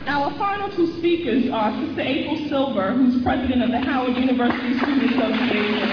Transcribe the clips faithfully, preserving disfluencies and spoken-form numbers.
Our final two speakers are Sister April Silver, who's president of the Howard University Student Association.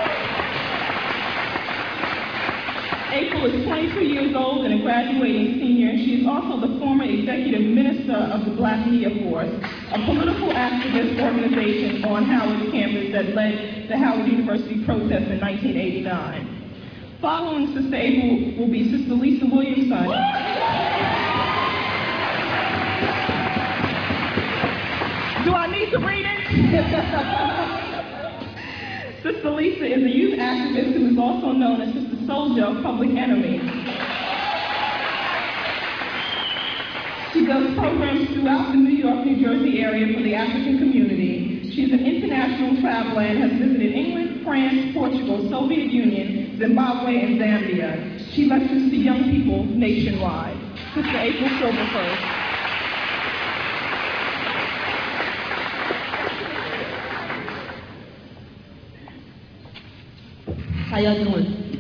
April is twenty-two years old and a graduating senior, and she is also the former executive minister of the Black Media Force, a political activist organization on Howard's campus that led the Howard University protests in nineteen eighty-nine. Following Sister April will be Sister Lisa Williamson. Do I need to read it? Sister Lisa is a youth activist who is also known as Sister Soldier of Public Enemy. She does programs throughout the New York, New Jersey area for the African community. She's an international traveler and has visited England, France, Portugal, Soviet Union, Zimbabwe, and Zambia. She lectures to young people nationwide. Sister April Silver first. How y'all doing?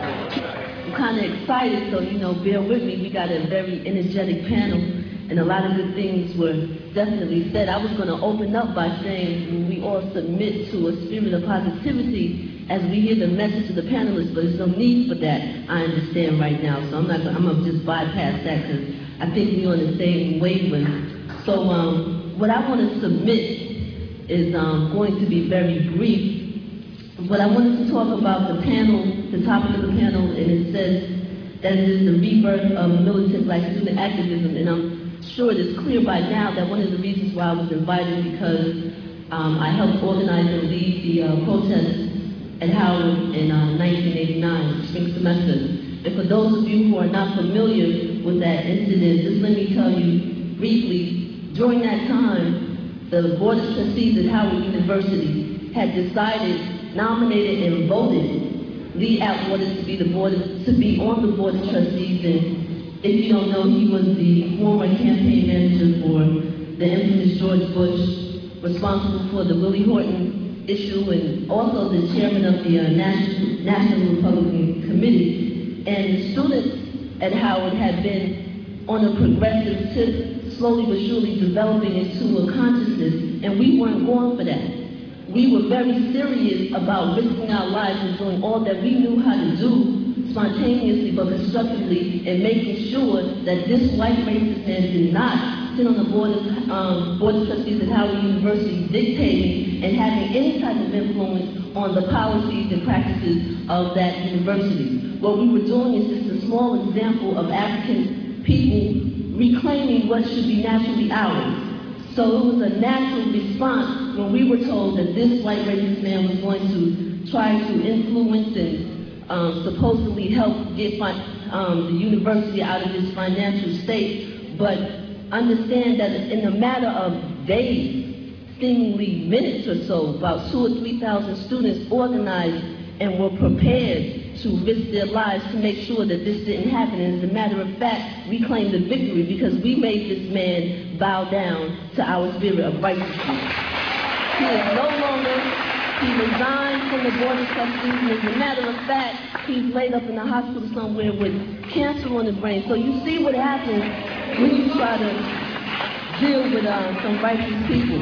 I'm kind of excited, so, you know, bear with me. We got a very energetic panel, and a lot of good things were definitely said. I was going to open up by saying when we all submit to a spirit of positivity as we hear the message of the panelists, but there's no need for that, I understand right now. So I'm not gonna, I'm going to just bypass that because I think we're on the same wavelength. So um, what I want to submit is um, going to be very brief. But I wanted to talk about the panel, the topic of the panel, and it says that it is the rebirth of militant Black student activism. And I'm sure it is clear by now that one of the reasons why I was invited because um, I helped organize and lead the uh, protests at Howard in uh, nineteen eighty-nine, spring semester. And for those of you who are not familiar with that incident, just let me tell you briefly, during that time, the Board of Trustees at Howard University had decided nominated and voted Lee Atwater to be the board of, to be on the board of trustees. And if you don't know, he was the former campaign manager for the infamous George Bush, responsible for the Willie Horton issue, and also the chairman of the uh, National, National Republican Committee. And the students at Howard had been on a progressive tip, slowly but surely developing into a consciousness, and we weren't going for that. We were very serious about risking our lives and doing all that we knew how to do, spontaneously but constructively, and making sure that this white racist man did not sit on the board of, um, board of trustees at Howard University dictating and having any type of influence on the policies and practices of that university. What we were doing is just a small example of African people reclaiming what should be naturally ours. So it was a natural response when we were told that this white racist man was going to try to influence and um, supposedly help get um, the university out of its financial state. But understand that in a matter of days, seemingly minutes or so, about two or three thousand students organized and were prepared to risk their lives to make sure that this didn't happen. And as a matter of fact, we claimed the victory because we made this man bow down to our spirit of righteousness. He is no longer, he resigned from the board of trustees, and as a matter of fact, he's laid up in the hospital somewhere with cancer on the brain. So you see what happens when you try to deal with uh, some righteous people.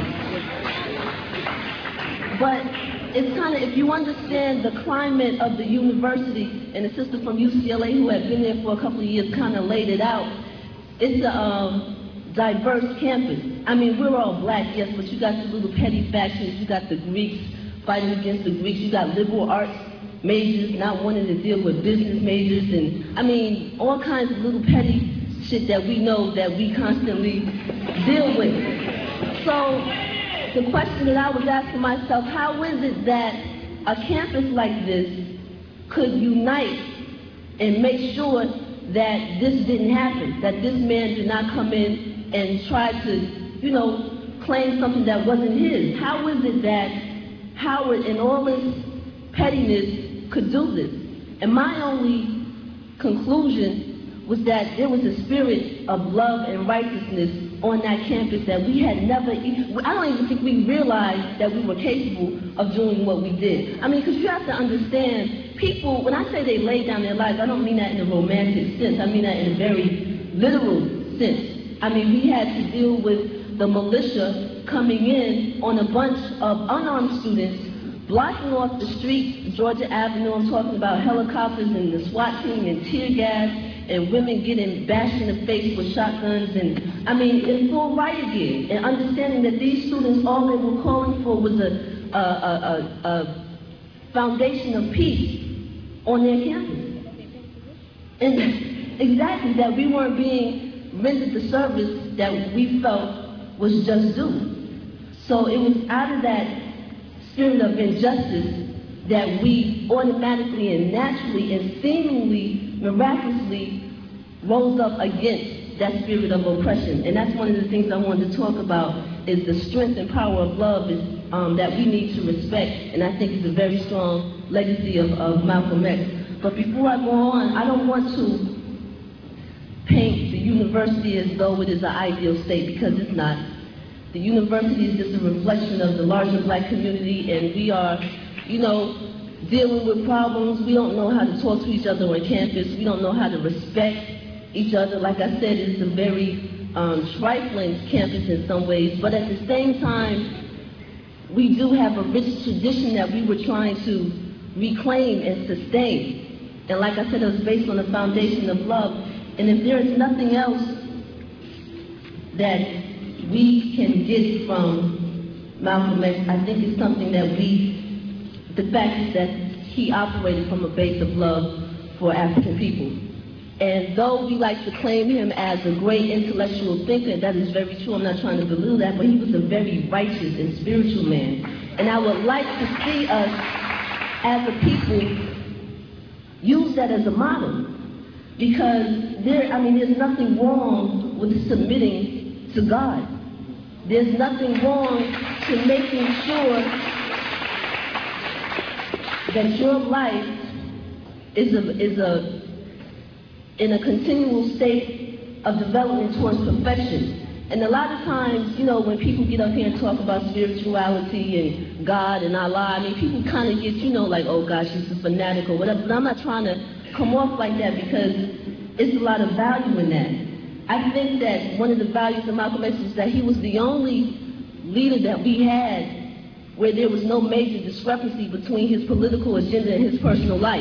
But it's kind of, if you understand the climate of the university, and the sister from U C L A who had been there for a couple of years kind of laid it out, it's a um, diverse campus. I mean, we're all black, yes, but you got the little petty factions. You got the Greeks fighting against the Greeks. You got liberal arts majors not wanting to deal with business majors, and I mean, all kinds of little petty shit that we know that we constantly deal with. So the question that I was asking myself, how is it that a campus like this could unite and make sure that this didn't happen, that this man did not come in and try to, you know, claim something that wasn't his? How is it that Howard, in all this pettiness, could do this? And my only conclusion was that there was a spirit of love and righteousness on that campus that we had never, I don't even think we realized that we were capable of doing what we did. I mean, because you have to understand, people, when I say they laid down their lives, I don't mean that in a romantic sense. I mean that in a very literal sense. I mean, we had to deal with the militia coming in on a bunch of unarmed students, blocking off the streets, Georgia Avenue. I'm talking about helicopters and the SWAT team and tear gas and women getting bashed in the face with shotguns. And I mean, in full riot gear, and understanding that these students, all they were calling for was a, a, a, a, a foundation of peace on their campus. And exactly, that we weren't being rendered the service that we felt was just due. So it was out of that spirit of injustice that we automatically and naturally and seemingly miraculously rose up against that spirit of oppression. And that's one of the things I wanted to talk about, is the strength and power of love is, um, that we need to respect, and I think it's a very strong legacy of, of Malcolm X. But before I go on, I don't want to paint the university as though it is an ideal state, because it's not. The university is just a reflection of the larger black community, and we are, you know, dealing with problems. We don't know how to talk to each other on campus. We don't know how to respect each other. Like I said, it's a very um, trifling campus in some ways, but at the same time, we do have a rich tradition that we were trying to reclaim and sustain. And like I said, it was based on the foundation of love. And if there is nothing else that we can get from Malcolm X, I think it's something that we, the fact is that he operated from a base of love for African people. And though we like to claim him as a great intellectual thinker, that is very true, I'm not trying to belittle that, but he was a very righteous and spiritual man. And I would like to see us as a people use that as a model. Because there, I mean, there's nothing wrong with submitting to God. There's nothing wrong to making sure that your life is a, is a, in a continual state of development towards perfection. And a lot of times, you know, when people get up here and talk about spirituality and God and Allah, I mean, people kind of get, you know, like, oh gosh, she's a fanatic or whatever. But I'm not trying to come off like that, because it's a lot of value in that. I think that one of the values of Malcolm X is that he was the only leader that we had where there was no major discrepancy between his political agenda and his personal life.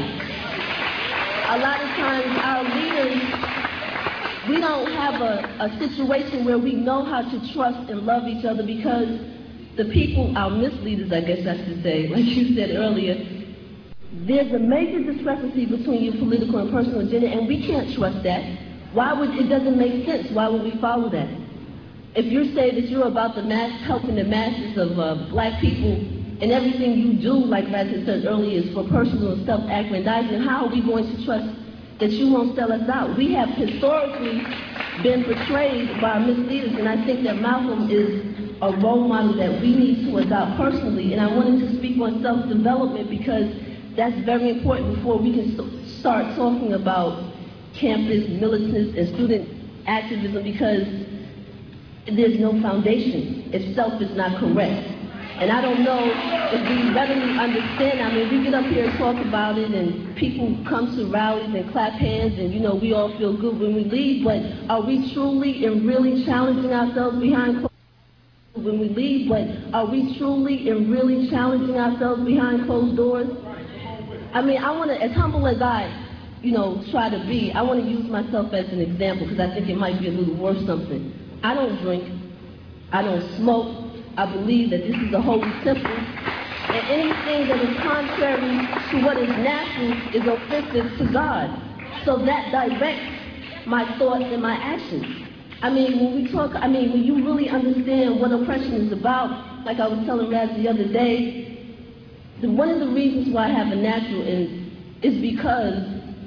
A lot of times our leaders, we don't have a, a situation where we know how to trust and love each other, because the people, our misleaders, I guess I should say, like you said earlier, there's a major discrepancy between your political and personal agenda, and we can't trust that. Why would, it doesn't make sense. Why would we follow that? If you're saying that you're about the mass, helping the masses of uh, black people, and everything you do, like Razzie said earlier, is for personal and self-aggrandizement, how are we going to trust that you won't sell us out? We have historically been betrayed by misleaders, and I think that Malcolm is a role model that we need to adopt personally. And I wanted to speak on self-development, because that's very important before we can start talking about campus militants and student activism, because there's no foundation if self is not correct. And I don't know if we readily understand. I mean, we get up here and talk about it, and people come to rallies and clap hands, and, you know, we all feel good when we leave, but are we truly and really challenging ourselves behind closed doors when we leave? But are we truly and really challenging ourselves behind closed doors? I mean, I want to, as humble as I, you know, try to be, I want to use myself as an example, because I think it might be a little worth something. I don't drink. I don't smoke. I believe that this is a holy temple, and anything that is contrary to what is natural is offensive to God. So that directs my thoughts and my actions. I mean, when we talk, I mean, when you really understand what oppression is about, like I was telling Raz the other day, the, one of the reasons why I have a natural in is because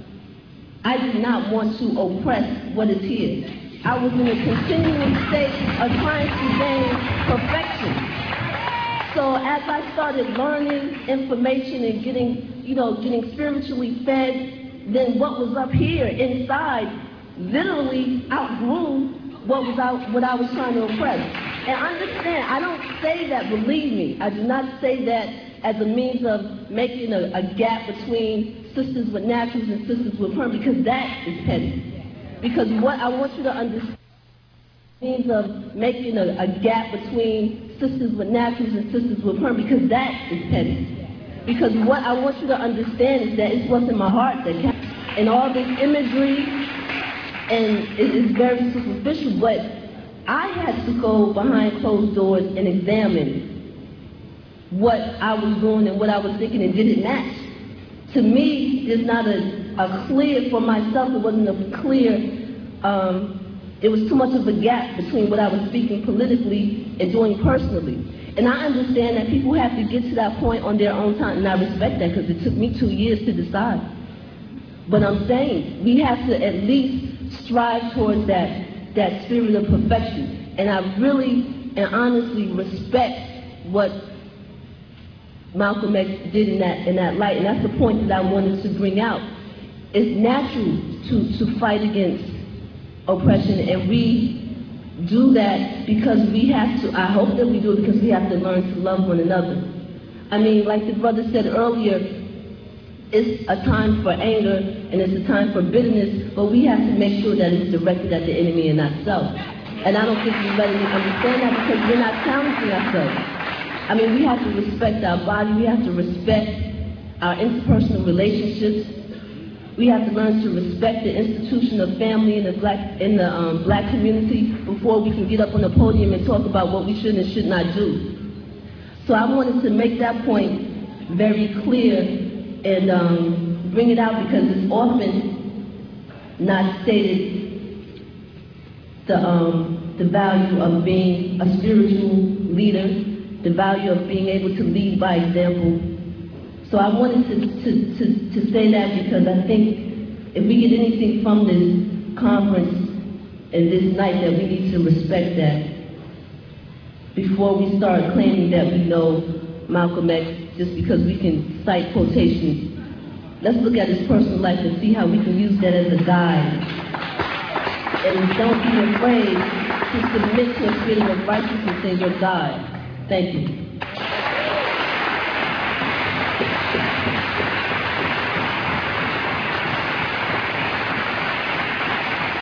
I do not want to oppress what is here. I was in a continuing state of trying to gain perfection. So as I started learning information and getting, you know, getting spiritually fed, then what was up here inside literally outgrew what was out, what I was trying to oppress. And understand, I don't say that, believe me, I do not say that as a means of making a, a gap between sisters with naturals and sisters with perm, because that is petty. Because what I want you to understand means of making a, a gap between sisters with naturals and sisters with perm, because that is petty. Because what I want you to understand is that it's what's in my heart that counts. And all this imagery, and it is very superficial, but I had to go behind closed doors and examine what I was doing and what I was thinking, and did it match? To me, there's not a, a clear, for myself, it wasn't a clear, um, it was too much of a gap between what I was speaking politically and doing personally. And I understand that people have to get to that point on their own time, and I respect that because it took me two years to decide. But I'm saying we have to at least strive towards that, that spirit of perfection. And I really and honestly respect what Malcolm X did in that, in that light, and that's the point that I wanted to bring out. It's natural to, to fight against oppression, and we do that because we have to. I hope that we do it because we have to learn to love one another. I mean, like the brother said earlier, it's a time for anger and it's a time for bitterness, but we have to make sure that it's directed at the enemy and not self. And I don't think we readily understand that because we're not challenging ourselves. I mean, we have to respect our body, we have to respect our interpersonal relationships. We have to learn to respect the institution of family in the black in the um, black community before we can get up on the podium and talk about what we should and should not do. So I wanted to make that point very clear and um, bring it out because it's often not stated the um, the value of being a spiritual leader, the value of being able to lead by example. So I wanted to, to, to, to say that because I think if we get anything from this conference and this night, that we need to respect that before we start claiming that we know Malcolm X just because we can cite quotations. Let's look at his personal life and see how we can use that as a guide. And don't be afraid to submit to a spirit of righteousness in your God. Thank you.